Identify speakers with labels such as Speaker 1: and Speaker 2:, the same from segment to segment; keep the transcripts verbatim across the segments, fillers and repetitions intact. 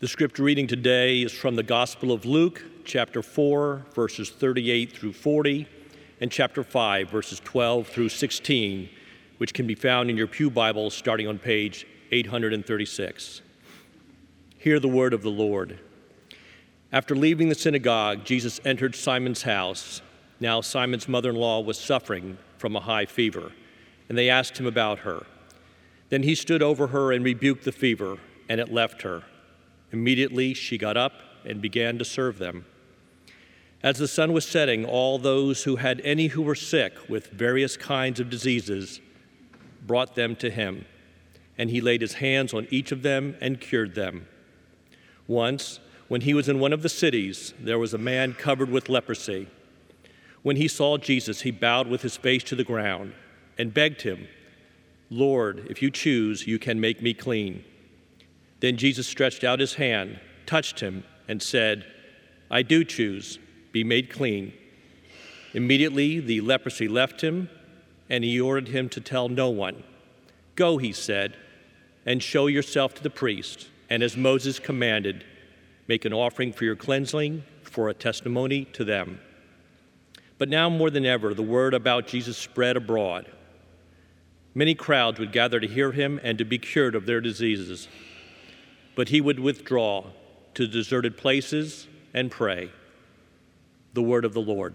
Speaker 1: The scripture reading today is from the Gospel of Luke, chapter four, verses thirty-eight through forty, and chapter five, verses twelve through sixteen, which can be found in your pew Bible starting on page eight hundred thirty-six. Hear the word of the Lord. After leaving the synagogue, Jesus entered Simon's house. Now Simon's mother-in-law was suffering from a high fever, and they asked him about her. Then he stood over her and rebuked the fever, and it left her. Immediately she got up and began to serve them. As the sun was setting, all those who had any who were sick with various kinds of diseases brought them to him, and he laid his hands on each of them and cured them. Once, when he was in one of the cities, there was a man covered with leprosy. When he saw Jesus, he bowed with his face to the ground and begged him, "Lord, if you choose, you can make me clean." Then Jesus stretched out his hand, touched him, and said, "I do choose, be made clean." Immediately the leprosy left him, and he ordered him to tell no one. "Go," he said, "and show yourself to the priest, and as Moses commanded, make an offering for your cleansing for a testimony to them." But now more than ever, the word about Jesus spread abroad. Many crowds would gather to hear him and to be cured of their diseases. But he would withdraw to deserted places and pray. The word of the Lord.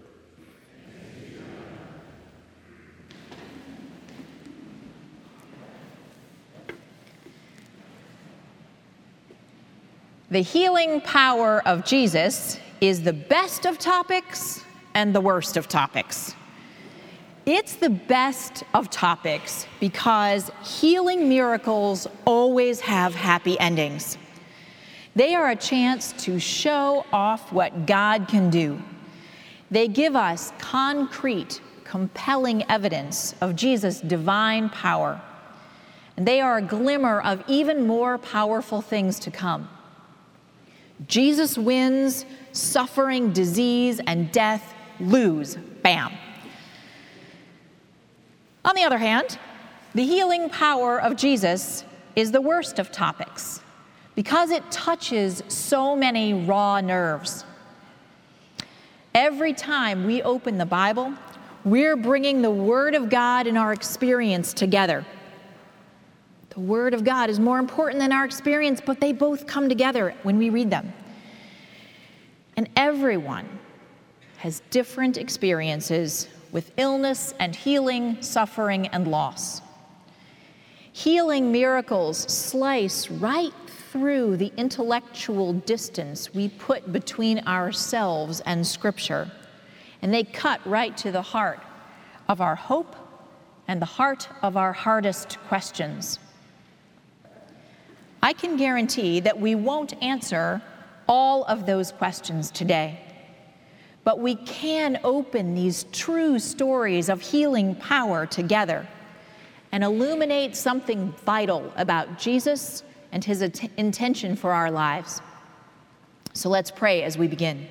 Speaker 2: The healing power of Jesus is the best of topics and the worst of topics. It's the best of topics because healing miracles always have happy endings. They are a chance to show off what God can do. They give us concrete, compelling evidence of Jesus' divine power. And they are a glimmer of even more powerful things to come. Jesus wins, suffering, disease, and death lose. Bam. On the other hand, the healing power of Jesus is the worst of topics because it touches so many raw nerves. Every time we open the Bible, we're bringing the Word of God and our experience together. The Word of God is more important than our experience, but they both come together when we read them. And everyone has different experiences with illness and healing, suffering and loss. Healing miracles slice right through the intellectual distance we put between ourselves and Scripture, and they cut right to the heart of our hope and the heart of our hardest questions. I can guarantee that we won't answer all of those questions today. But we can open these true stories of healing power together and illuminate something vital about Jesus and his at- intention for our lives. So let's pray as we begin.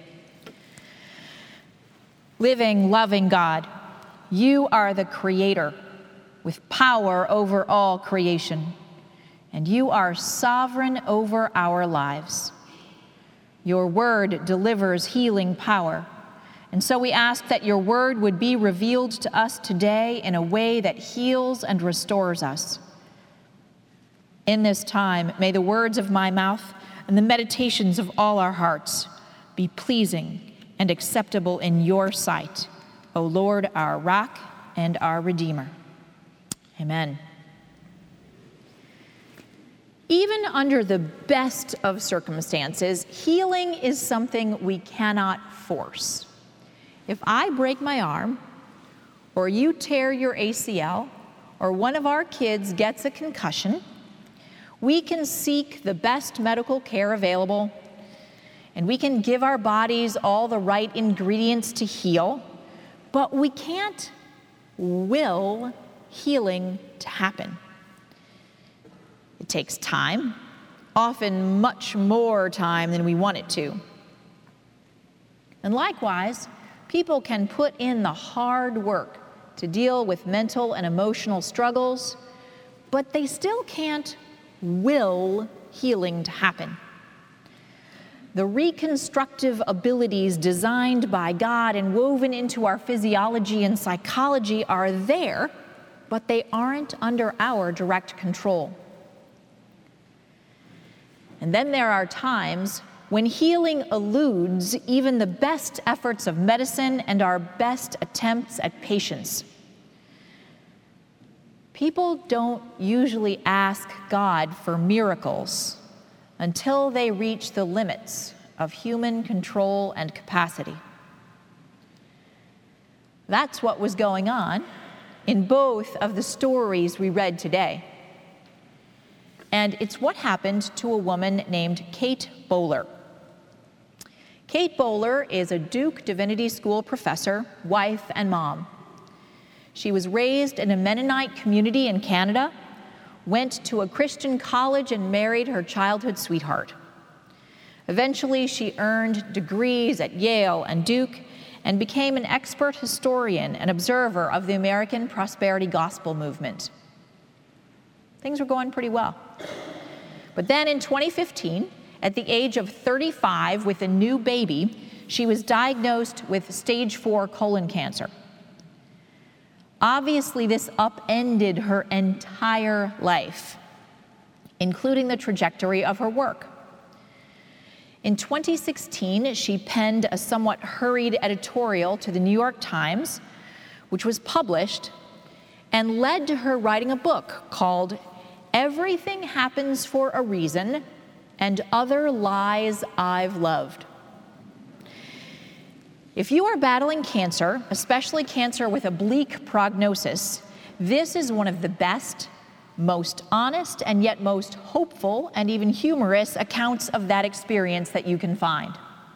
Speaker 2: Living, loving God, you are the Creator with power over all creation, and you are sovereign over our lives. Your word delivers healing power. And so we ask that your word would be revealed to us today in a way that heals and restores us. In this time, may the words of my mouth and the meditations of all our hearts be pleasing and acceptable in your sight, O Lord, our rock and our Redeemer. Amen. Even under the best of circumstances, healing is something we cannot force. If I break my arm, or you tear your A C L, or one of our kids gets a concussion, we can seek the best medical care available, and we can give our bodies all the right ingredients to heal, but we can't will healing to happen. It takes time, often much more time than we want it to. And likewise, people can put in the hard work to deal with mental and emotional struggles, but they still can't will healing to happen. The reconstructive abilities designed by God and woven into our physiology and psychology are there, but they aren't under our direct control. And then there are times when healing eludes even the best efforts of medicine and our best attempts at patience. People don't usually ask God for miracles until they reach the limits of human control and capacity. That's what was going on in both of the stories we read today. And it's what happened to a woman named Kate Bowler. Kate Bowler is a Duke Divinity School professor, wife, and mom. She was raised in a Mennonite community in Canada, went to a Christian college, and married her childhood sweetheart. Eventually, she earned degrees at Yale and Duke and became an expert historian and observer of the American Prosperity Gospel movement. Things were going pretty well. But then in twenty fifteen, at the age of thirty-five with a new baby, she was diagnosed with stage four colon cancer. Obviously, this upended her entire life, including the trajectory of her work. In twenty sixteen, she penned a somewhat hurried editorial to the New York Times, which was published and led to her writing a book called Everything Happens for a Reason and Other Lies I've Loved. If you are battling cancer, especially cancer with a bleak prognosis, this is one of the best, most honest, and yet most hopeful and even humorous accounts of that experience that you can find.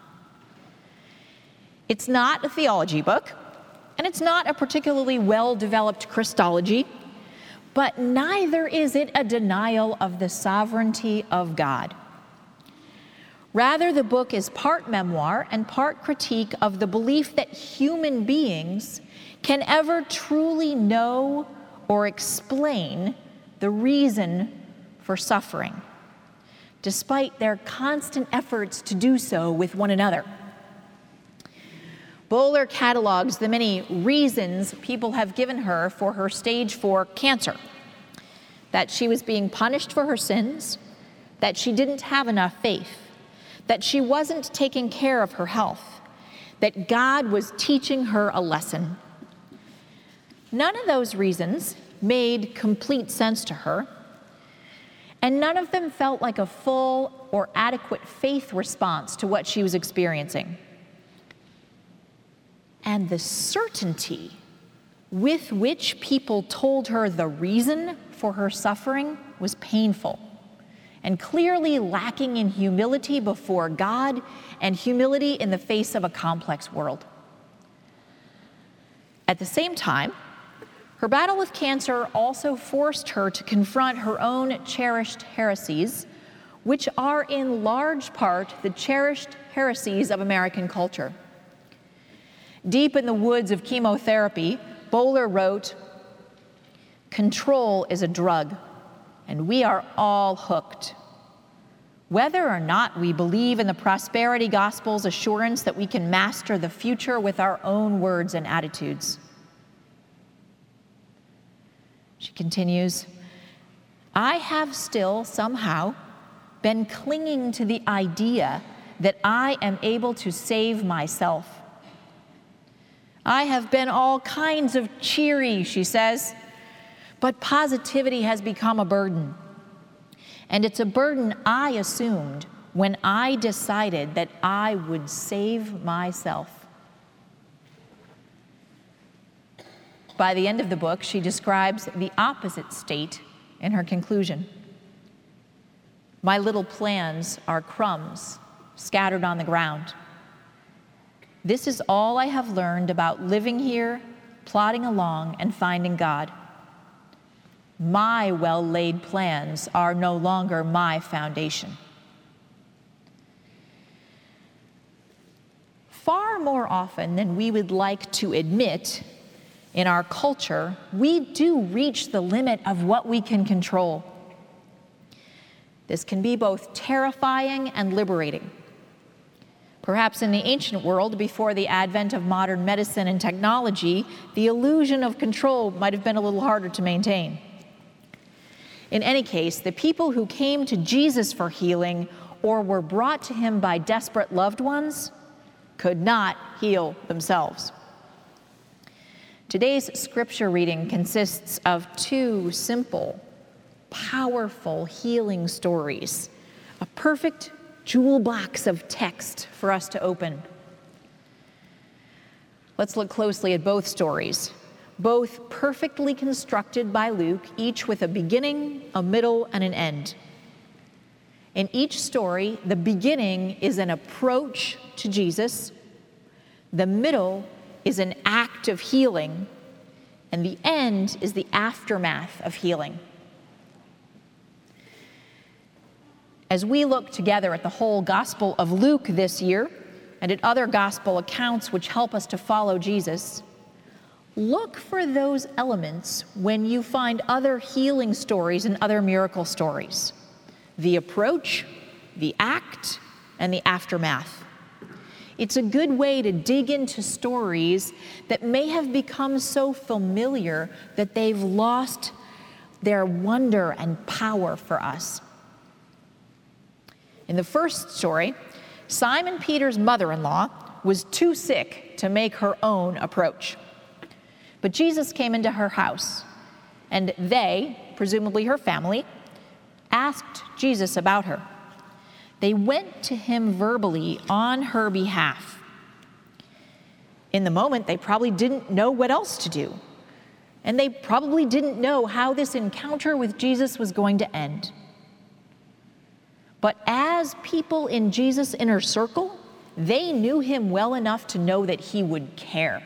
Speaker 2: It's not a theology book, and it's not a particularly well-developed Christology, but neither is it a denial of the sovereignty of God. Rather, the book is part memoir and part critique of the belief that human beings can ever truly know or explain the reason for suffering, despite their constant efforts to do so with one another. Bowler catalogs the many reasons people have given her for her stage four cancer: that she was being punished for her sins, that she didn't have enough faith, that she wasn't taking care of her health, that God was teaching her a lesson. None of those reasons made complete sense to her, and none of them felt like a full or adequate faith response to what she was experiencing. And the certainty with which people told her the reason for her suffering was painful, and clearly lacking in humility before God and humility in the face of a complex world. At the same time, her battle with cancer also forced her to confront her own cherished heresies, which are in large part the cherished heresies of American culture. Deep in the woods of chemotherapy, Bowler wrote, "Control is a drug, and we are all hooked. Whether or not we believe in the prosperity gospel's assurance that we can master the future with our own words and attitudes." She continues, "I have still somehow been clinging to the idea that I am able to save myself. I have been all kinds of cheery," she says, "but positivity has become a burden. And it's a burden I assumed when I decided that I would save myself." By the end of the book, she describes the opposite state in her conclusion. "My little plans are crumbs scattered on the ground. This is all I have learned about living here, plodding along, and finding God. My well-laid plans are no longer my foundation." Far more often than we would like to admit, in our culture, we do reach the limit of what we can control. This can be both terrifying and liberating. Perhaps in the ancient world, before the advent of modern medicine and technology, the illusion of control might have been a little harder to maintain. In any case, the people who came to Jesus for healing or were brought to him by desperate loved ones could not heal themselves. Today's scripture reading consists of two simple, powerful healing stories, a perfect jewel box of text for us to open. Let's look closely at both stories, both perfectly constructed by Luke, each with a beginning, a middle, and an end. In each story, the beginning is an approach to Jesus, the middle is an act of healing, and the end is the aftermath of healing. As we look together at the whole Gospel of Luke this year and at other gospel accounts which help us to follow Jesus, look for those elements when you find other healing stories and other miracle stories: the approach, the act, and the aftermath. It's a good way to dig into stories that may have become so familiar that they've lost their wonder and power for us. In the first story, Simon Peter's mother-in-law was too sick to make her own approach. But Jesus came into her house, and they, presumably her family, asked Jesus about her. They went to him verbally on her behalf. In the moment, they probably didn't know what else to do, and they probably didn't know how this encounter with Jesus was going to end. But as people in Jesus' inner circle, they knew him well enough to know that he would care.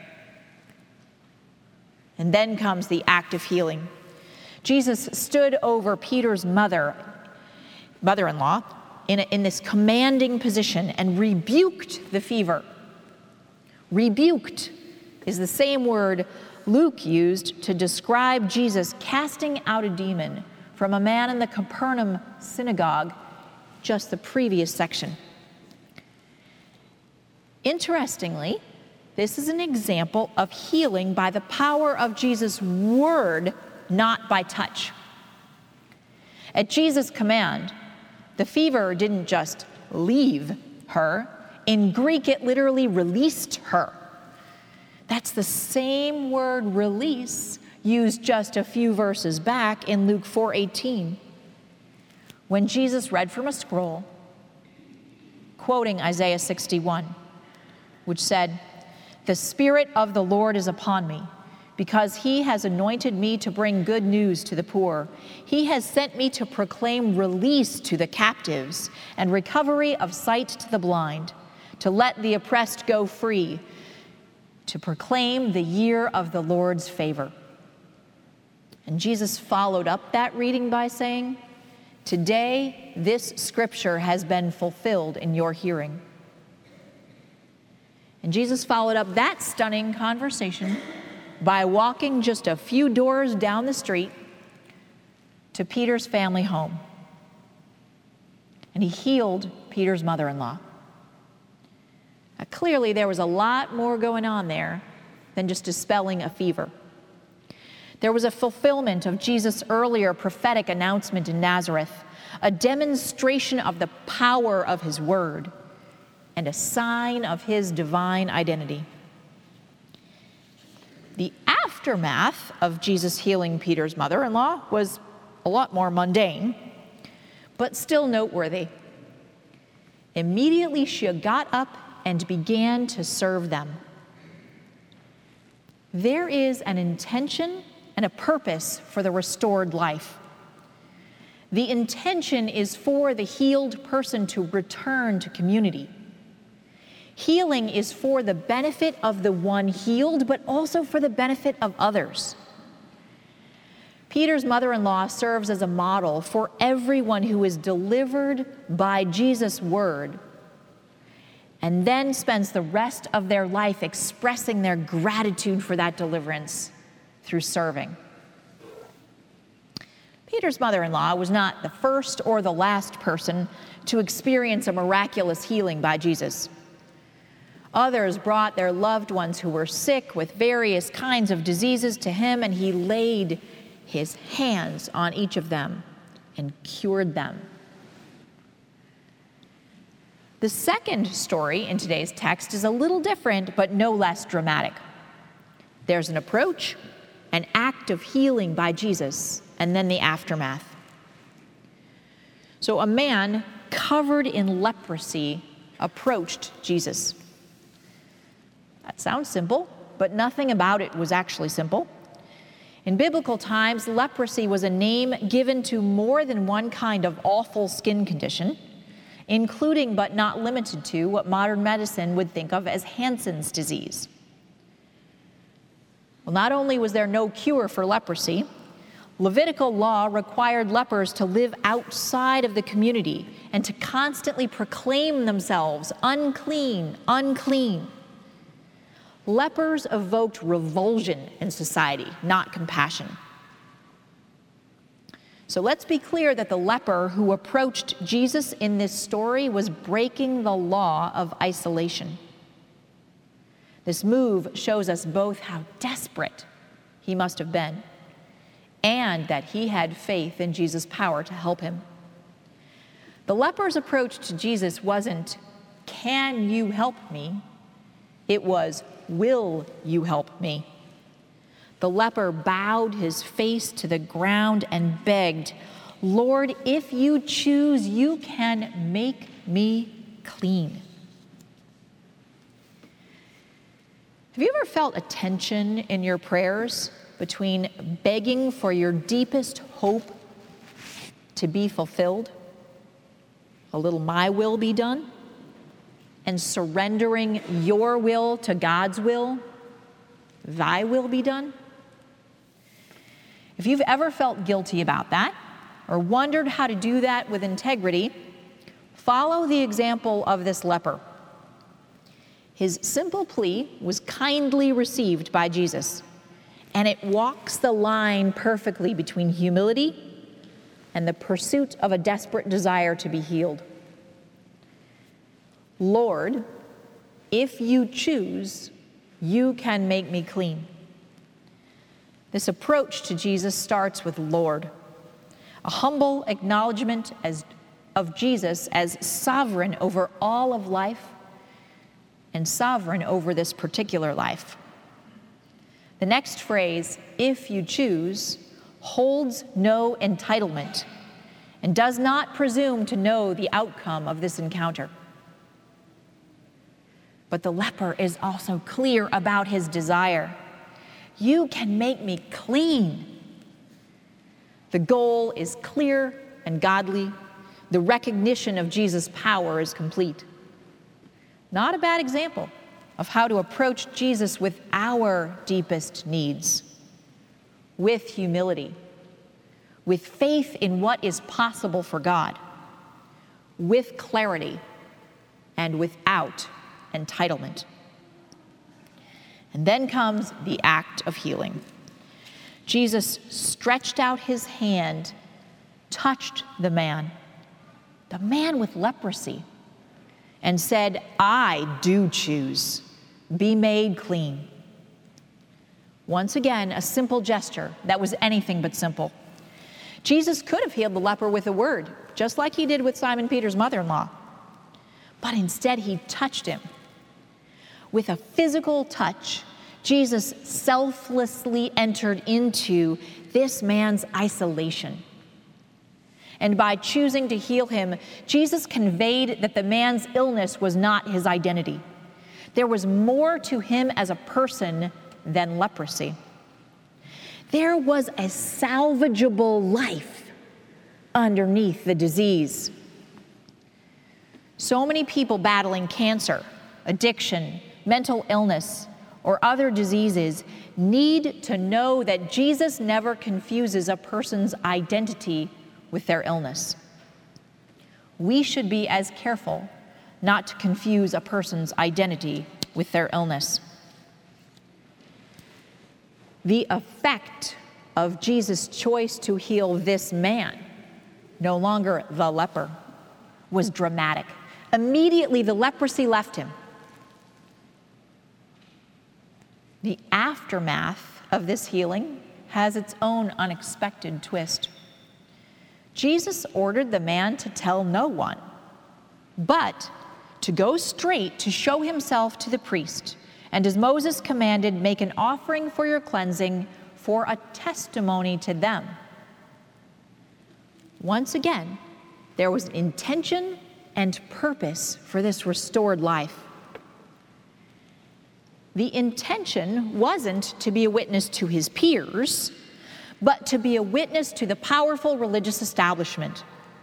Speaker 2: And then comes the act of healing. Jesus stood over Peter's mother, mother-in-law in, a, in this commanding position and rebuked the fever. Rebuked is the same word Luke used to describe Jesus casting out a demon from a man in the Capernaum synagogue, just the previous section. Interestingly, this is an example of healing by the power of Jesus' word, not by touch. At Jesus' command, the fever didn't just leave her. In Greek, it literally released her. That's the same word, release, used just a few verses back in Luke four eighteen. When Jesus read from a scroll, quoting Isaiah sixty-one, which said, "The Spirit of the Lord is upon me, because he has anointed me to bring good news to the poor. He has sent me to proclaim release to the captives and recovery of sight to the blind, to let the oppressed go free, to proclaim the year of the Lord's favor." And Jesus followed up that reading by saying, "Today, this scripture has been fulfilled in your hearing." And Jesus followed up that stunning conversation by walking just a few doors down the street to Peter's family home. And he healed Peter's mother-in-law. Now, clearly, there was a lot more going on there than just dispelling a fever. There was a fulfillment of Jesus' earlier prophetic announcement in Nazareth, a demonstration of the power of his word, and a sign of his divine identity. The aftermath of Jesus healing Peter's mother-in-law was a lot more mundane, but still noteworthy. Immediately she got up and began to serve them. There is an intention and a purpose for the restored life. The intention is for the healed person to return to community. Healing is for the benefit of the one healed, but also for the benefit of others. Peter's mother-in-law serves as a model for everyone who is delivered by Jesus' word and then spends the rest of their life expressing their gratitude for that deliverance through serving. Peter's mother-in-law was not the first or the last person to experience a miraculous healing by Jesus. Others brought their loved ones who were sick with various kinds of diseases to him, and he laid his hands on each of them and cured them. The second story in today's text is a little different, but no less dramatic. There's an approach, an act of healing by Jesus, and then the aftermath. So a man covered in leprosy approached Jesus. That sounds simple, but nothing about it was actually simple. In biblical times, leprosy was a name given to more than one kind of awful skin condition, including but not limited to what modern medicine would think of as Hansen's disease. Well, not only was there no cure for leprosy, Levitical law required lepers to live outside of the community and to constantly proclaim themselves unclean, unclean. Lepers evoked revulsion in society, not compassion. So let's be clear that the leper who approached Jesus in this story was breaking the law of isolation. This move shows us both how desperate he must have been and that he had faith in Jesus' power to help him. The leper's approach to Jesus wasn't, "Can you help me?" It was, "Will you help me?" The leper bowed his face to the ground and begged, "Lord, if you choose, you can make me clean." Have you ever felt a tension in your prayers between begging for your deepest hope to be fulfilled, a little "my will be done," and surrendering your will to God's will, "thy will be done"? If you've ever felt guilty about that, or wondered how to do that with integrity, follow the example of this leper. His simple plea was kindly received by Jesus, and it walks the line perfectly between humility and the pursuit of a desperate desire to be healed. "Lord, if you choose, you can make me clean." This approach to Jesus starts with Lord, a humble acknowledgement as, of Jesus as sovereign over all of life and sovereign over this particular life. The next phrase, "if you choose," holds no entitlement and does not presume to know the outcome of this encounter. But the leper is also clear about his desire. "You can make me clean." The goal is clear and godly. The recognition of Jesus' power is complete. Not a bad example of how to approach Jesus with our deepest needs, with humility, with faith in what is possible for God, with clarity, and without entitlement. And then comes the act of healing. Jesus stretched out his hand, touched the man, the man with leprosy, and said, "I do choose. Be made clean." Once again, a simple gesture that was anything but simple. Jesus could have healed the leper with a word, just like he did with Simon Peter's mother-in-law. But instead, he touched him. With a physical touch, Jesus selflessly entered into this man's isolation. And by choosing to heal him, Jesus conveyed that the man's illness was not his identity. There was more to him as a person than leprosy. There was a salvageable life underneath the disease. So many people battling cancer, addiction, mental illness, or other diseases need to know that Jesus never confuses a person's identity with their illness. We should be as careful not to confuse a person's identity with their illness. The effect of Jesus' choice to heal this man, no longer the leper, was dramatic. Immediately, the leprosy left him. The aftermath of this healing has its own unexpected twist. Jesus ordered the man to tell no one, but to go straight to show himself to the priest, and as Moses commanded, make an offering for your cleansing for a testimony to them. Once again, there was intention and purpose for this restored life. The intention wasn't to be a witness to his peers, but to be a witness to the powerful religious establishment.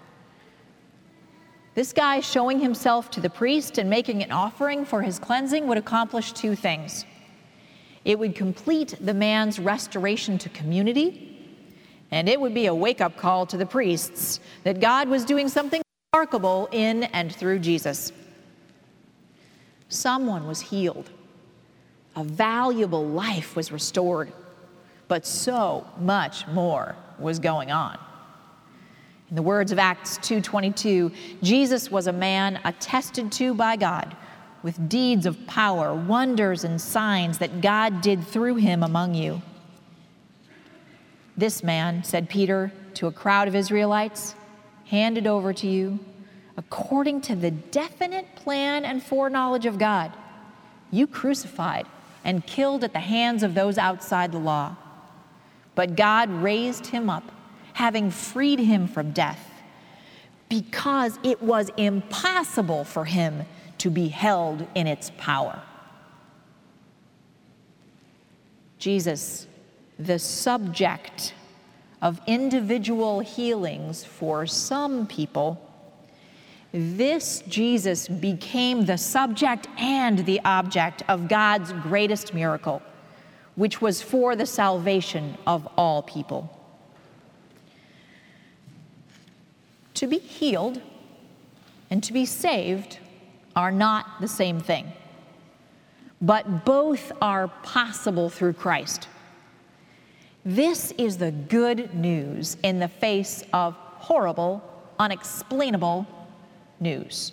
Speaker 2: This guy showing himself to the priest and making an offering for his cleansing would accomplish two things. It would complete the man's restoration to community, and it would be a wake-up call to the priests that God was doing something remarkable in and through Jesus. Someone was healed. A valuable life was restored, but so much more was going on. In the words of Acts two twenty-two, Jesus was a man attested to by God with deeds of power, wonders, and signs that God did through him among you. This man, said Peter to a crowd of Israelites, handed over to you according to the definite plan and foreknowledge of God, you crucified and killed at the hands of those outside the law. But God raised him up, having freed him from death, because it was impossible for him to be held in its power. Jesus, the subject of individual healings for some people, this Jesus became the subject and the object of God's greatest miracle, which was for the salvation of all people. To be healed and to be saved are not the same thing, but both are possible through Christ. This is the good news in the face of horrible, unexplainable news.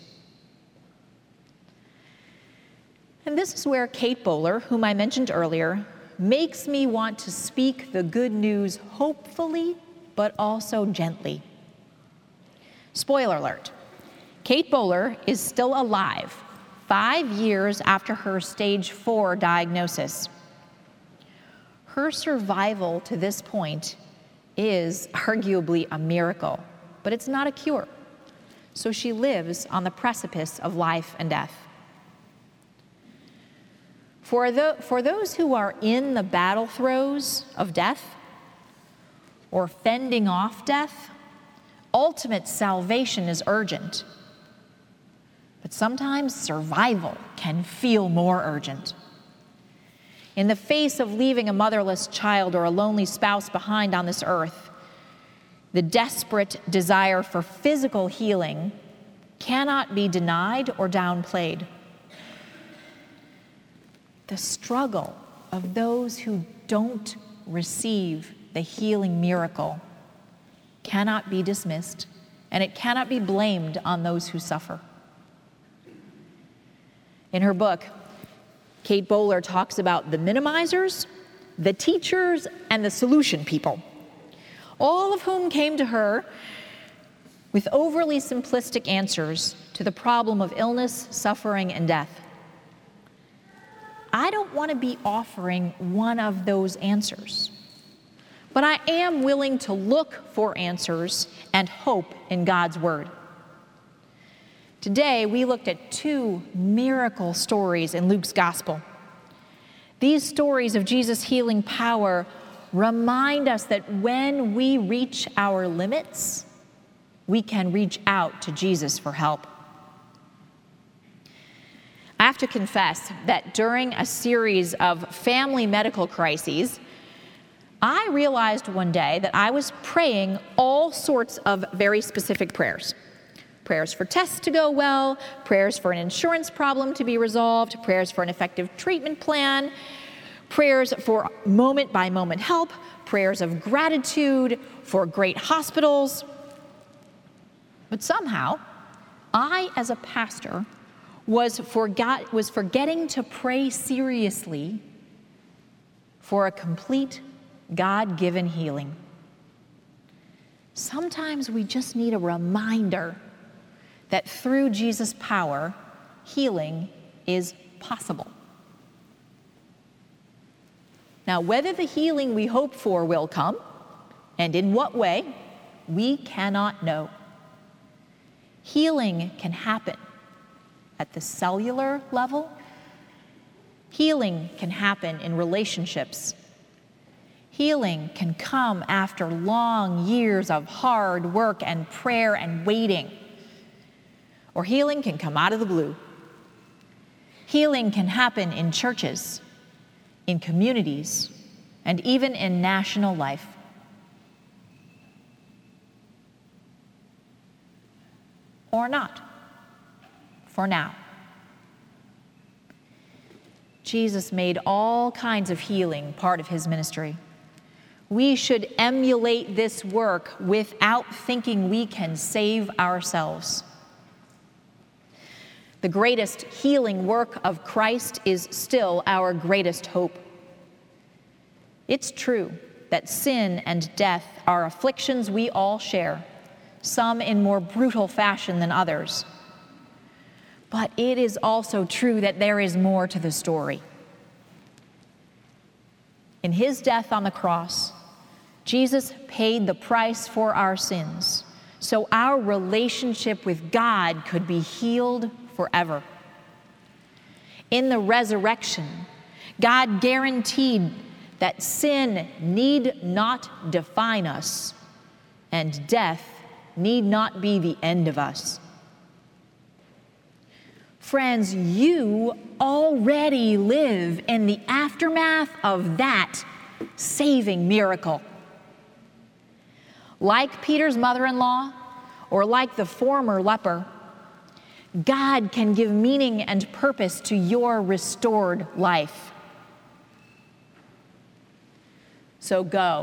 Speaker 2: And this is where Kate Bowler, whom I mentioned earlier, makes me want to speak the good news hopefully, but also gently. Spoiler alert, Kate Bowler is still alive five years after her stage four diagnosis. Her survival to this point is arguably a miracle, but it's not a cure. So she lives on the precipice of life and death. For, the, for those who are in the battle throes of death or fending off death, ultimate salvation is urgent. But sometimes survival can feel more urgent. In the face of leaving a motherless child or a lonely spouse behind on this earth, the desperate desire for physical healing cannot be denied or downplayed. The struggle of those who don't receive the healing miracle cannot be dismissed, and it cannot be blamed on those who suffer. In her book, Kate Bowler talks about the minimizers, the teachers, and the solution people, all of whom came to her with overly simplistic answers to the problem of illness, suffering, and death. I don't want to be offering one of those answers, but I am willing to look for answers and hope in God's Word. Today, we looked at two miracle stories in Luke's Gospel. These stories of Jesus' healing power remind us that when we reach our limits, we can reach out to Jesus for help. I have to confess that during a series of family medical crises, I realized one day that I was praying all sorts of very specific prayers. Prayers for tests to go well, prayers for an insurance problem to be resolved, prayers for an effective treatment plan, prayers for moment-by-moment help, prayers of gratitude for great hospitals. But somehow, I, as a pastor, was, forgot, was forgetting to pray seriously for a complete God-given healing. Sometimes we just need a reminder that through Jesus' power, healing is possible. Now, whether the healing we hope for will come, and in what way, we cannot know. Healing can happen at the cellular level. Healing can happen in relationships. Healing can come after long years of hard work and prayer and waiting. Or healing can come out of the blue. Healing can happen in churches, in communities, and even in national life. Or not, for now. Jesus made all kinds of healing part of his ministry. We should emulate this work without thinking we can save ourselves. The greatest healing work of Christ is still our greatest hope. It's true that sin and death are afflictions we all share, some in more brutal fashion than others. But it is also true that there is more to the story. In his death on the cross, Jesus paid the price for our sins, so our relationship with God could be healed forever. In the resurrection, God guaranteed that sin need not define us, and death need not be the end of us. Friends, you already live in the aftermath of that saving miracle. Like Peter's mother-in-law, or like the former leper, God can give meaning and purpose to your restored life. So go.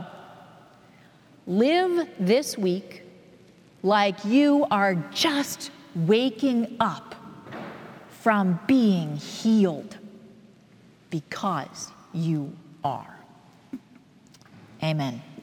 Speaker 2: Live this week like you are just waking up from being healed, because you are. Amen.